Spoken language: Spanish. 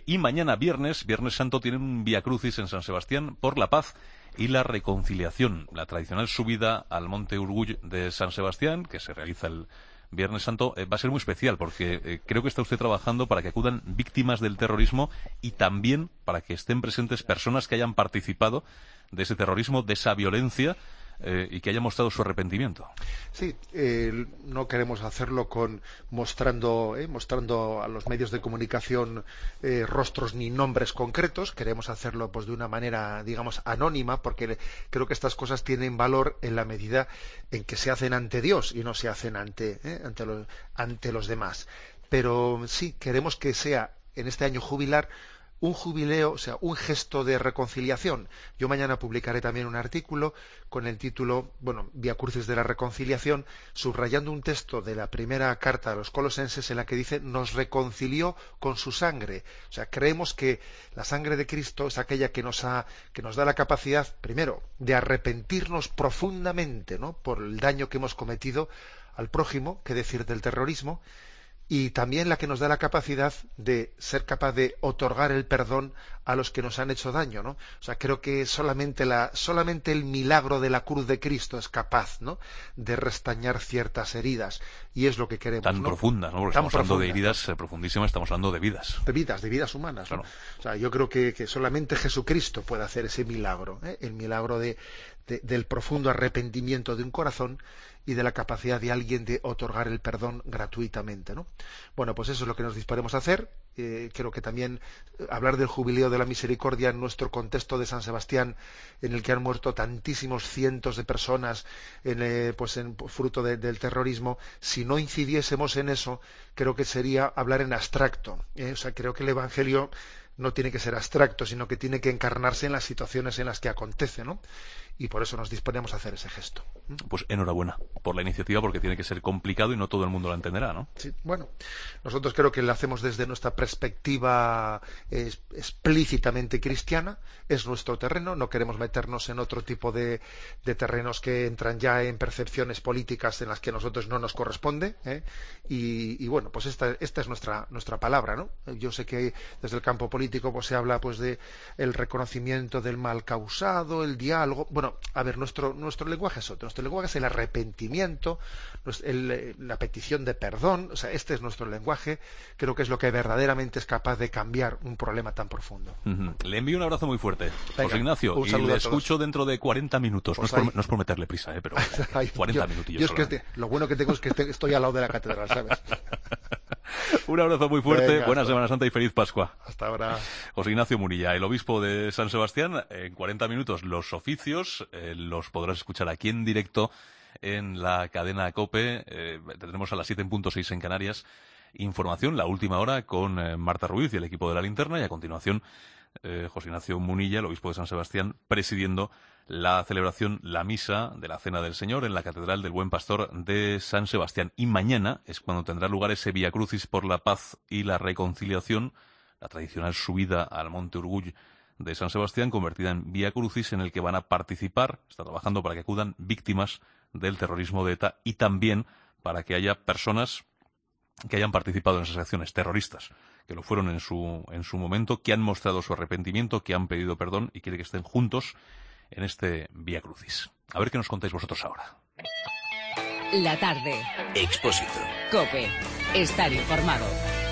Y mañana Viernes Santo, tienen un Vía Crucis en San Sebastián por la paz y la reconciliación. La tradicional subida al Monte Urgull de San Sebastián, que se realiza el Viernes Santo, va a ser muy especial porque creo que está usted trabajando para que acudan víctimas del terrorismo y también para que estén presentes personas que hayan participado de ese terrorismo, de esa violencia, y que hayan mostrado su arrepentimiento. Sí, no queremos hacerlo mostrando a los medios de comunicación rostros ni nombres concretos. Queremos hacerlo pues de una manera, digamos, anónima, porque creo que estas cosas tienen valor en la medida en que se hacen ante Dios y no se hacen ante los demás. Pero sí, queremos que sea en este año jubilar un jubileo, o sea, un gesto de reconciliación. Yo mañana publicaré también un artículo con el título, Vía Crucis de la Reconciliación, subrayando un texto de la primera carta a los Colosenses en la que dice: nos reconcilió con su sangre. O sea, creemos que la sangre de Cristo es aquella que nos da la capacidad, primero, de arrepentirnos profundamente, ¿no?, por el daño que hemos cometido al prójimo, qué decir del terrorismo, y también la que nos da la capacidad de ser capaz de otorgar el perdón a los que nos han hecho daño, ¿no? O sea, creo que solamente el milagro de la cruz de Cristo es capaz, ¿no?, de restañar ciertas heridas, y es lo que queremos. Tan profundas, ¿no? Porque estamos hablando de heridas profundísimas, estamos hablando de vidas. De vidas humanas, ¿no? Claro. O sea, yo creo que solamente Jesucristo puede hacer ese milagro, el milagro del profundo arrepentimiento de un corazón y de la capacidad de alguien de otorgar el perdón gratuitamente, ¿no? Bueno, pues eso es lo que nos disponemos a hacer. Creo que también hablar del jubileo de la misericordia en nuestro contexto de San Sebastián, en el que han muerto tantísimos cientos de personas fruto del terrorismo, si no incidiésemos en eso, creo que sería hablar en abstracto. O sea, creo que el Evangelio no tiene que ser abstracto, sino que tiene que encarnarse en las situaciones en las que acontece, ¿no? Y por eso nos disponemos a hacer ese gesto. Pues enhorabuena por la iniciativa, porque tiene que ser complicado y no todo el mundo lo entenderá, ¿no? Sí, bueno, nosotros creo que lo hacemos desde nuestra perspectiva explícitamente cristiana, es nuestro terreno, no queremos meternos en otro tipo de terrenos que entran ya en percepciones políticas en las que a nosotros no nos corresponde, y bueno, pues esta es nuestra palabra, ¿no? Yo sé que desde el campo político pues se habla pues de el reconocimiento del mal causado, el diálogo. Bueno, a ver, nuestro lenguaje es otro. Nuestro lenguaje es el arrepentimiento, la petición de perdón. O sea, este es nuestro lenguaje. Creo que es lo que verdaderamente es capaz de cambiar un problema tan profundo. Le envío un abrazo muy fuerte, Venga, José Ignacio, y le escucho dentro de 40 minutos. Pues no es por meterle prisa, pero 40 minutillos. Yo es que lo bueno que tengo es que estoy al lado de la catedral, ¿sabes? Un abrazo muy fuerte, Venga, buena Semana Santa y feliz Pascua. Hasta ahora. José Ignacio Munilla, el obispo de San Sebastián. En 40 minutos los oficios los podrás escuchar aquí en directo en la cadena COPE. Tendremos a las 7:06 en Canarias información, la última hora, con Marta Ruiz y el equipo de La Linterna, y a continuación José Ignacio Munilla, el obispo de San Sebastián, presidiendo la celebración, la misa de la Cena del Señor en la Catedral del Buen Pastor de San Sebastián. Y mañana es cuando tendrá lugar ese Vía Crucis por la paz y la reconciliación, la tradicional subida al Monte Urgull de San Sebastián, convertida en Vía Crucis, en el que van a participar, está trabajando para que acudan víctimas del terrorismo de ETA y también para que haya personas que hayan participado en esas acciones terroristas, que lo fueron en su momento, que han mostrado su arrepentimiento, que han pedido perdón y quiere que estén juntos en este Vía Crucis. A ver qué nos contáis vosotros ahora. La tarde. Expósito. COPE. Estar informado.